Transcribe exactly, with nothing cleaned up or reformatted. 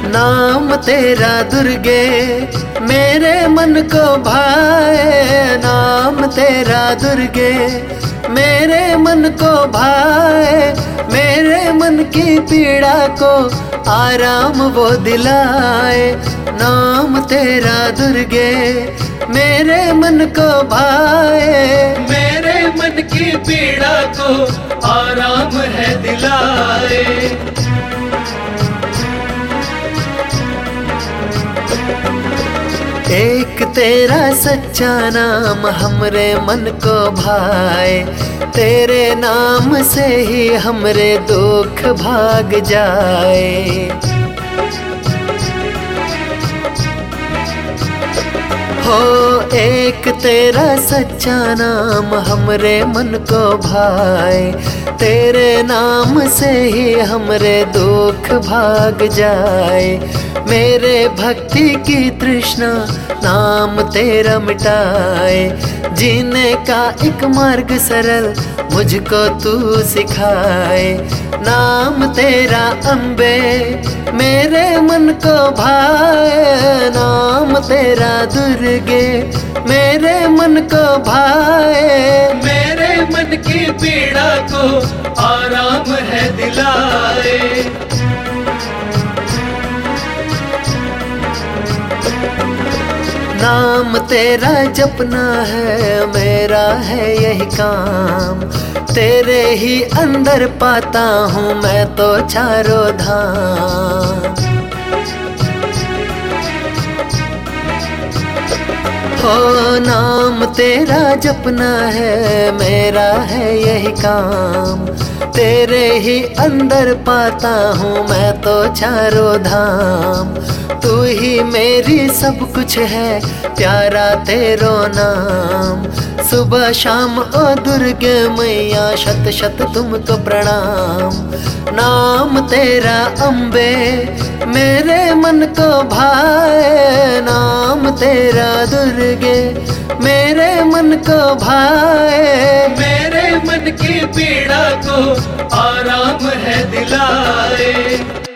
नाम तेरा दुर्गे मेरे मन को भाए, नाम तेरा दुर्गे मेरे मन को भाए, मेरे मन की पीड़ा को आराम वो दिलाए। नाम तेरा दुर्गे मेरे मन को भाए, मेरे मन की पीड़ा को आराम है दिलाए। एक तेरा सच्चा नाम हमरे मन को भाए, तेरे नाम से ही हमरे दुख भाग जाए। हो एक तेरा सच्चा नाम हमरे मन को भाए, तेरे नाम से ही हमरे दुख भाग जाए। मेरे भक्ति की तृष्णा नाम तेरा मिटाए, जीने का एक मार्ग सरल मुझको तू सिखाए। नाम तेरा अम्बे मेरे मन को भाए, नाम तेरा दुर्गे मेरे मन को भाए, मेरे मन की पीड़ा को आराम है दिलाए। नाम तेरा जपना है मेरा है यही काम, तेरे ही अंदर पाता हूँ मैं तो चारों धाम। हो नाम तेरा जपना है मेरा है यही काम, तेरे ही अंदर पाता हूँ मैं तो चारों धाम। तू ही मेरी सब कुछ है प्यारा तेरो नाम, सुबह शाम ओ दुर्गे मैया शत शत तुमको प्रणाम। नाम तेरा अम्बे मेरे मन को भाए, नाम तेरा दुर्गे मेरे मन को भाए, मेरे मन की पीड़ा को आराम है दिलाए।